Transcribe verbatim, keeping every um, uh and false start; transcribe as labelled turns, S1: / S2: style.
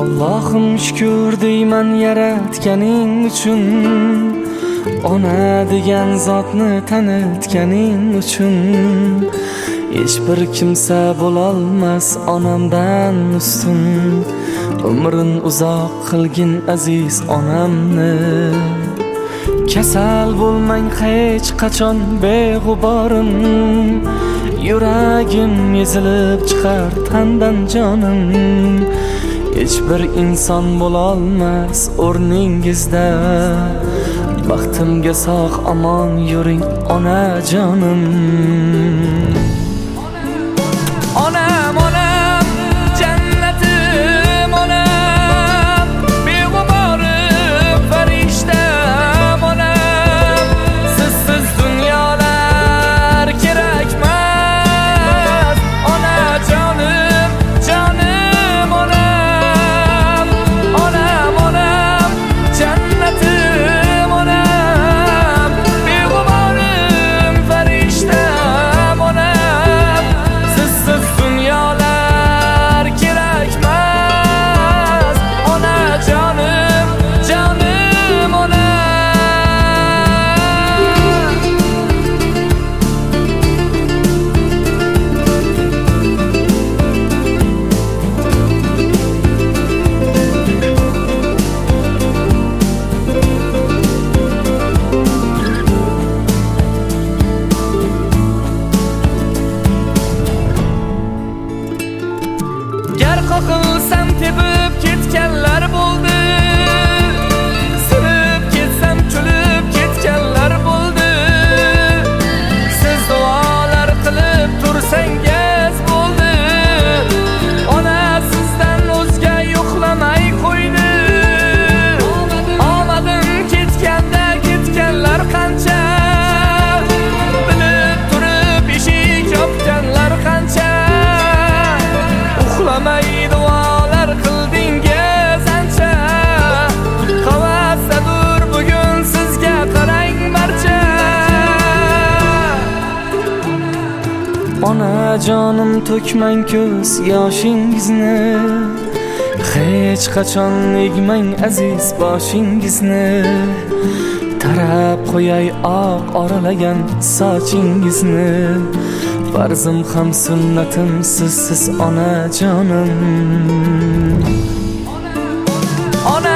S1: Allohim shukr deyman yaratganing uchun, ona degan zotni tanitganing uchun. Hech bir kimsa bo'lolmas onamdan ustun. Umrin uzoq qilgin aziz onamni. Kasal bo'lmang hech qachon beg'uborim. Yuragim ezilib chiqar tandan jonim. Hech bir inson bo'lolmas o'rningizda. Baxtimga sog' omon yuring onajonim. Onam, onam, jannatim onam, beg'uborim farishtam onam. Sizsiz dunyolar kerakmas, onajonim, jonim onam. Onam, onam, jannatim onam, beg'uborim farishtam onam. Sizsiz dunyolar kerakmas, onajonim, jonim onam. Gar qoqilsam tepib ketganlar bo'ldi. Sinib ketsam kulib ketganlar bo'ldi. Siz duolar qilib tursangiz bo'ldi. Ona sizdan o'zga yo'qlamay qo'ydi. Omadim ketganda ketganlar qancha. Bilib turib eshik yopganlar qancha. Uxlamay duolar qildingiz ancha. Qavasadur bugun sizga qarang barcha. Onajonim to'kmang ko'z yoshingizni. Hech qachon egmang aziz boshingizni. Tarab qo'yay oq oralagan sochingizni. Farzim ham sunnatim sizsiz onajonim. Ona